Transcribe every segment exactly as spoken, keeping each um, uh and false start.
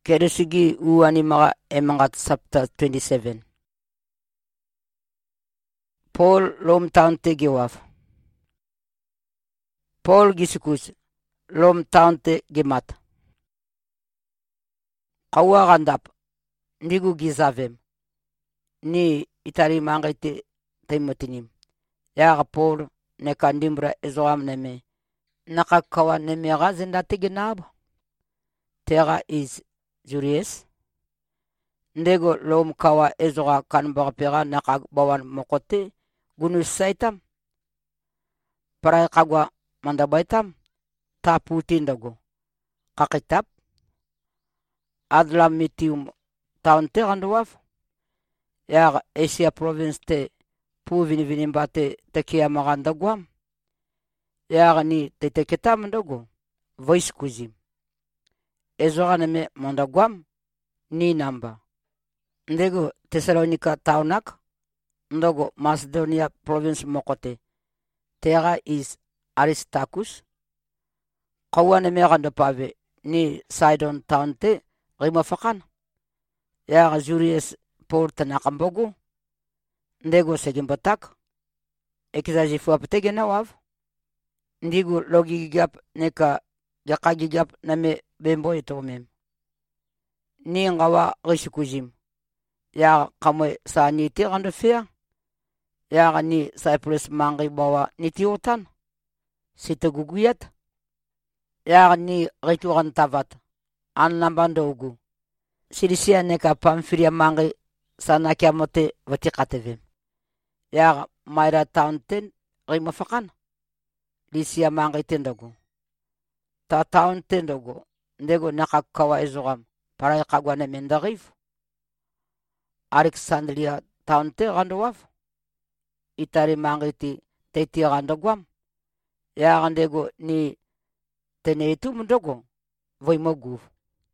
Keresigi uani maga emangat chapter twenty-seven. Paul lomtown te gewaf. Paul gisikus lomtown te gemat. Kawa gandap nigu gizavem ni itari mangite taimotinim. Yaga Paul neka ndimbra ezoam neme nakakawa neme gazenda te genab. Tera is Julius. Ndego lom kawa ezoga kanbagapera nakag bawan mokote gunus saitam. Parai kagwa mandabaitam taputin dago. Kakitap adlam mitium town te ganduaf. Yaga Asia province te pu vini vini mbate te kia magandagwam. Yaga ni te te ketam dago. Voice kuzim. Ezoga neme mandagwam ni namba. Ndego Thessalonica townak. Ndogo Macedonia province mokote. Tera is Aristarchus. Kawa neme gandapave ni Sidon town te rimafakan. Yaga Julius Paul tanakambogo. Ndego segimbatak. Ekizajifu apetege na wav. Ndigo logigigap neka jakagigap name bembo ito mem. Ni ngawa rishikujim. Ya kamwe sa niti gandafia. Ya ni Cyprus mangi bawa niti otan. Sita guguyat. Ya ni ritu gantavat. An nambando ugu. Silisia neka pamfiria mangi sana kiamote vatikatevem. Ya Maira town ten rimafakan. Lisia mangi tendago. Ta town tendago. Ndego nakakawa ezogam. Parai kagwane mendarif. Alexandria town te gandawaf. Itari mangiti te ti gandagwam. Ya gandego ni tenetu mundogo. Voi moguf.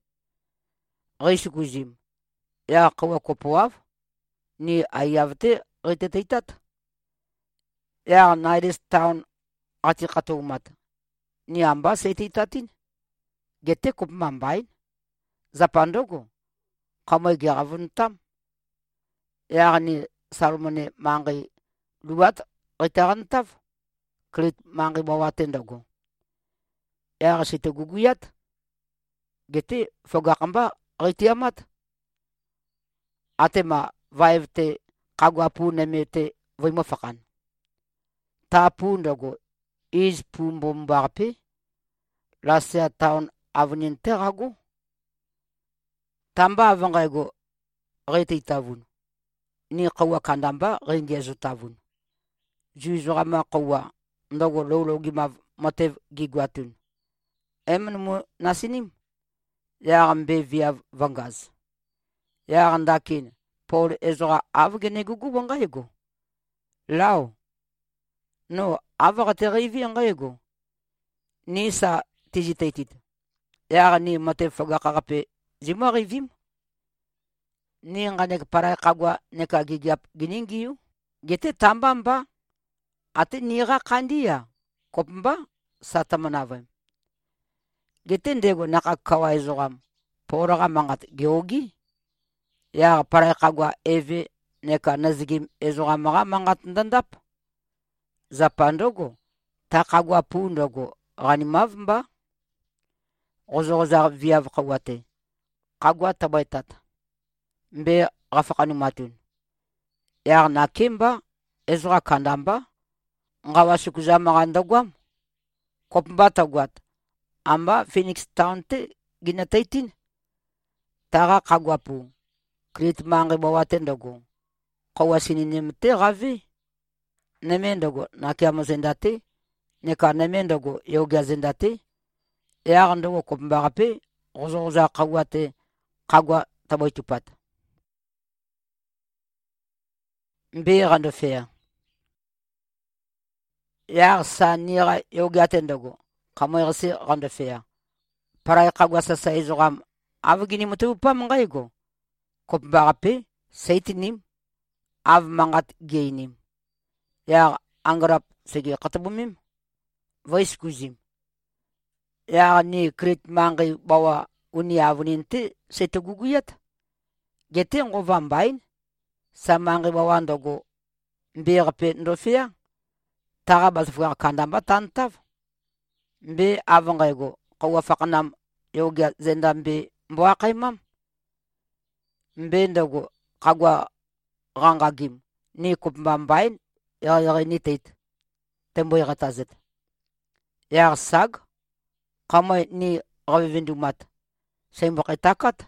Rishikujim. Ya kawa kopowaf. Ni ayavte rite teitat. Ya Nairis town ati katoumat. Ni amba se teitatin. Gete kup mambain. Zapandogo. Kamay giravuntam. Yani Salmone mangi luat ritarantav. Klit mangi bawatendago. Ya site guguyat. Gete fogakamba ritiamat. Atema vaivte kagwapu nemete voimafakan. Tapundago is pumbombarpe. Lasea town avenin terago. Tamba avangaigo retitavun. Ni kawa kandamba ringezu tavun. Juzurama kawa ndogo lolo gimav motev gigwatun. Emnu nasinim. Yarambe via vangaz. Yarandakin Paul ezora avgene gugu vangaigo. Lao. No avagaterivi angaigo. Nisa tijitaitit. Yarani motev fogakarape zimarivim. Ni nganek parai kagwa neka gigiap giningiu. Gete tambamba. Ate nira kandia. Kopmba satamanavem. Gete ndego nakakawa ezogam. Poraga mangat geogi. Ya parai kagwa eve neka nazigim ezogam maga mangat ndandap. Zapandogo. Takagwa pundogo. Ganimavmba. Ozo oza viav kawate. Kagwa tabaitat. Mbe gafakani matun. Ya nakimba ezra kandamba. Ngawa sukuza magandagwam. Kopmba tagwat. Amba Phoenix town te ginataitin. Taga kagwapu. Krit mangi bawatendago. Kawasininim te gavi. Nemendago nakiamo zendate. Neka nemendago yoga zendate. Ya gandago kopmba gape. Ozo oza kagwate. Kagwa tabaitupat. Mbe gandofea. Ya sanira yoga tendago. Kamo yagsi gandofea. Parai kagwa sasa izogam. Avgini mutupa mangaigo. Kopmba gape. Saitinim. Av mangat geinim. Ya angarap segi katabumim. Voice kuzim. Ya ni krit mangi bawa uni avuninte sete guguyat. Gete ngo vambain samangi bawandogo mbegape ndofia taga basfuga kandamba tantav mbe avangaygo qawa faqnam yoga zendambe mbwaqaimam mbe ndago qagwa gangagim ni kupmbambain ya ya ni tait tembo ya tazet ya sag qama ni gavindumat sembo qitakat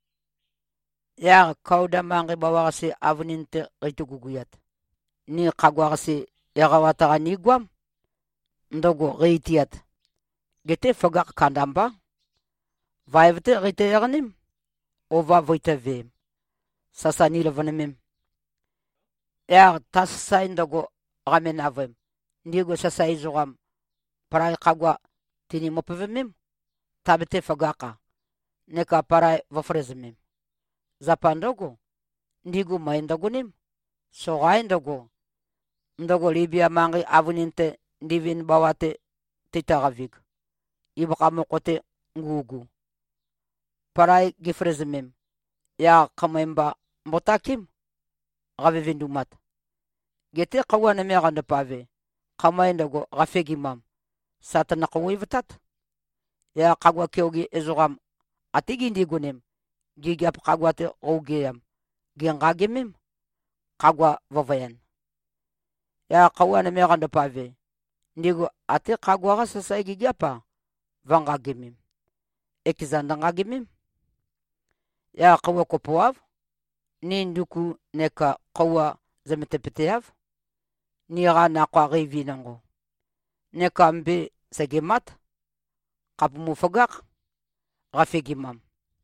ya kauda mangi bawasi avninte qituguguyat ni qagwasi ya gawata ni gwam ndogo qitiat gete fagaq kandamba vaivte qite yagnim ova voitavem sasa ni levanemem ya tasai ndogo ramenavem ndigo sasa izogam parai qagwa tini mopavemem tabete fagaqa neka parai vafrezemem zapandogo ndigo maindagonim sogai ndogo ndogo libya mangi avuninte ndivin bawate titagavik ibaqamo qote ngugu parai gifrezemem ya qamemba motakim gavevindumat gete qawana me ganda pave qamaindago gafegimam satana qawivatat ya qagwa kyogi ezogam atigi ndigunem gigap qagwate ogeyam gengagemem qagwa vavayan ya qawana me ganda pave ndigo ate qagwa ga sasa gigapa vangagemem ekizandangagemem ya qawa kopoav ni nduku neka qawa zametepeteav ni gana qagi vinango neka mbe segemat qapumu fagaq gafegimam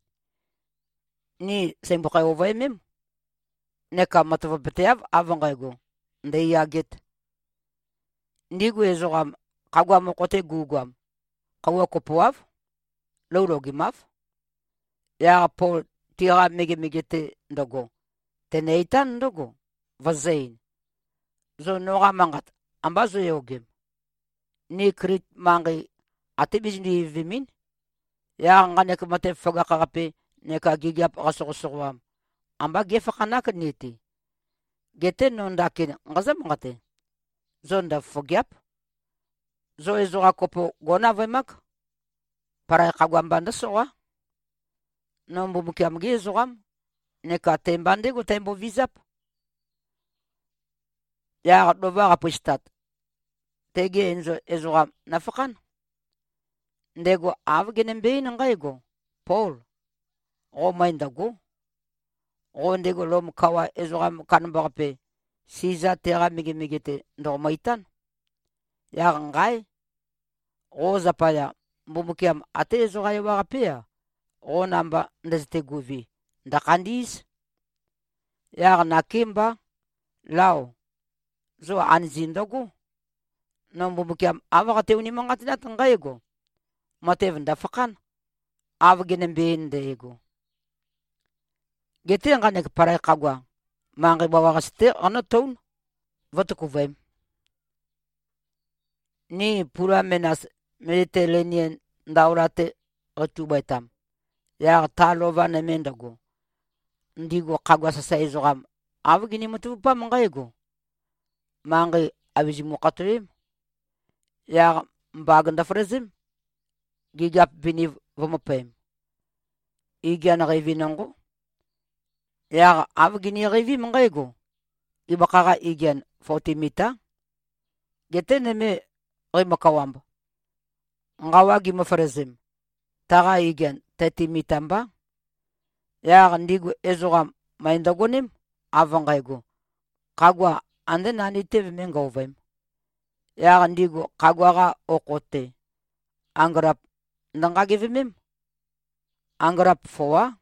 ni sembuqay ovayemem neka matavapeteav avangaygo ndeyaget ndigu ezogam qagwa moqote gugam qawa kopoav lowlogimaf ya pol tira mege megete ndogo teneitan ndogo vazain zo noga mangat ambazo yogem ni krit mangi atibijni vimin ya nganek mate faga kagape neka gigap gasogosogwam amba gefakanak niti gete nondakin ngazam ngate zonda fogyap zo ezoga kopo gona vemak para kagwambanda soa nombu mukiam gezogam neka tembande go tembo visap ya dova gapistat tege enzo ezogam nafakan ndego avgenem bein ngaigo Paul o maindago o ndego lom kawa ezogam kanbape siza tera mige migete ndo maitan ya ngai o zapaya mbumukiam ate ezoga yawagapea o namba ndezte guvi ndakandis ya nakimba lao zo anzindogo nombumukiam avagate uni mangatinat ngaigo matev ndafakan avgenem bein ndego gete nganek parai qagwa mangi bawagaste anaton vatukuvem ni pura menas mediterranean ndaurate otubaitam ya talova nemendago ndigo qagwa sasa izogam avgini mutupa mangaigo mangi abijimu qatrim ya mbaganda frezim gigap bini vomopem igana revinango ya avgini revi mangaigo ibaqaga igen forty meter geteneme rimakawamba ngawagi mafrezim taga igen thirty meter mba ya ndigo ezogam maindagonim avangaigo qagwa ande nani teve menga ovem ya ndigo qagwa ga okote angrap ndanga givemem angrap fowa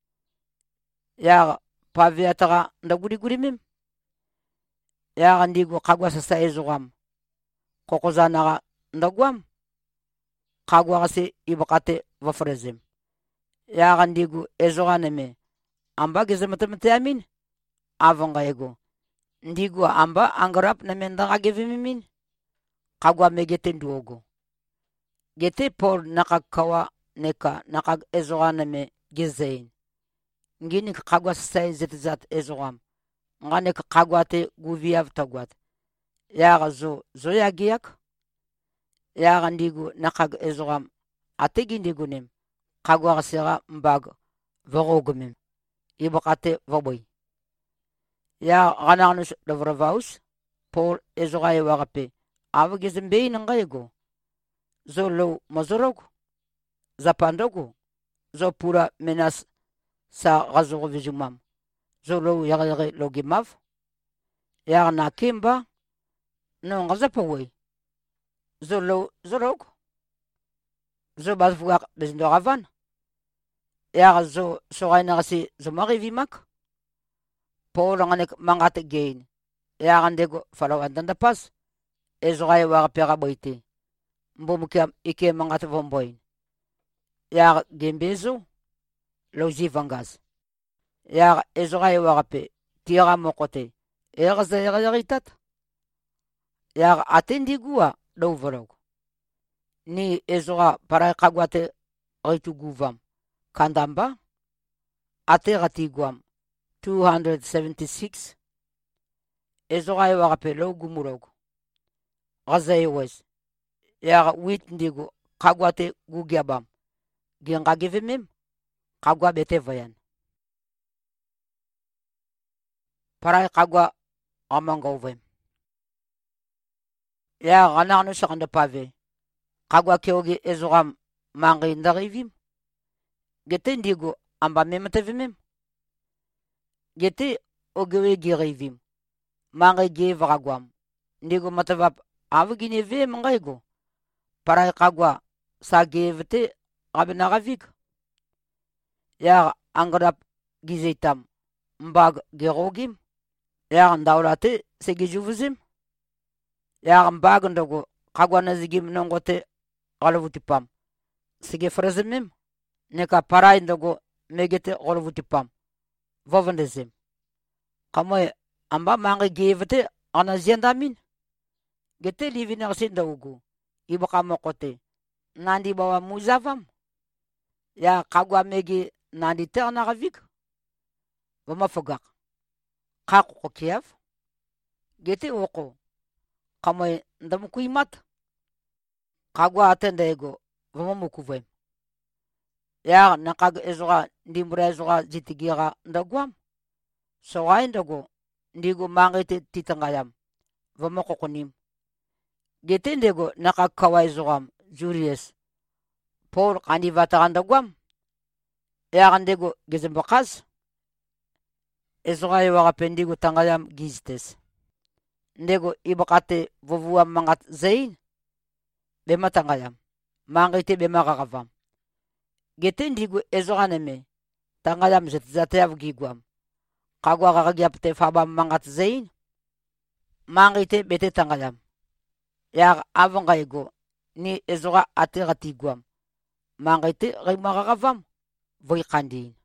ya paviataga ndaguri guri mem ya ndigo qagwa sasa ezogam kokozanaga ndagwam qagwa gase ibaqate vafrezim ya ndigo ezoganeme amba gezematamente amin avangaigo ndigo amba angrap namenda gevemin qagwa megete nduogo gete por nakakawa neka nakag ezoganeme gezein. Ngini kagwa sai zetzat ezogam. Ngane kagwate guviav tagwat. Yaga zo zo yagiak. Yaga ndigu nakag ezogam. Ategi ndigunim. Kagwa sera mbag vorogumim. Ibakate voboy. Ya gananus dovravaus. Paul ezogaye wagape. Avagizimbe nangayego. Zo lo mazorog. Zapandogo. Zo pura menas sa gazogo vizumam. Zo lo yagare logimav. Yaga nakimba. No ngazapaway. Zo lo zorog. Zo bazfuak bezindoravan. Yaga zo sogay nagasi zo marivimak. Paul nganek mangate gain. Yaga ndego falawan dandapas. Ezogay wagapera boite. Mbumukiam ike mangate vomboin. Yaga gembezo. Lozi vangas. Yaga ezogay wagape. Tira mokote. Yaga zayagaritat. Yaga atendigua dovrog. Ni ezoga para kagwate ritu guvam. Kandamba. Ate ratiguam. two hundred seventy-six. Ezogay wagape lo gumurog. Gazayewes. Yaga wit ndigu kagwate gugiabam. Genga givimim. Kagwa bete vayan. Para kagwa amangovem. Ya gananu sakanda pave. Kagwa keogi ezogam mangi ndarivim. Gete ndigu amba mematevimim. Gete ogewe girivim. Mangi givagwam. Ndigu matavap avagine ve mangaigo. Para kagwa sa gevete abinagavik. Ya angrap gizetam. Mbag gerogim. Ya ndaulate segijuvuzim. Ya mbag ndogo kagwa nazigim nongote galavutipam. Sige frazimim. Neka parai ndogo megete galavutipam. Vovandezim. Kamoy amba mangi gevete anaziandamin. Gete livi nagsinda ugu. Iba kamokote. Nandi bawa muzavam. Ya kagwa megi nandi te anagavik. Vama fogak. Kaku kokiav. Gete oko. Kamoy ndamukuimat. Kagwa atenda ego. Vama mukuvem. Ya nakag ezoga ndimbura ezoga zitigira ndagwam. Soga indago. Ndigo mangite titangayam. Vama kokonim. Gete ndego nakag kawai zogam. Juries. Paul kandi vatagandagwam. Ya ndego gizimbakas. Ezoga iwaga pendigo tangayam giztes. Ndego ibakate vovuam mangat zain. Bema tangayam. Mangite bema gagavam. Gete ndigo ezoga neme. Tangayam zetzatayav gigwam. Kagwa gagagyapte fabam mangat zain. Mangite bete tangayam. Ya avangaigo. Ni ezoga ate gatigwam. Mangite gimagagavam. Voy kandin.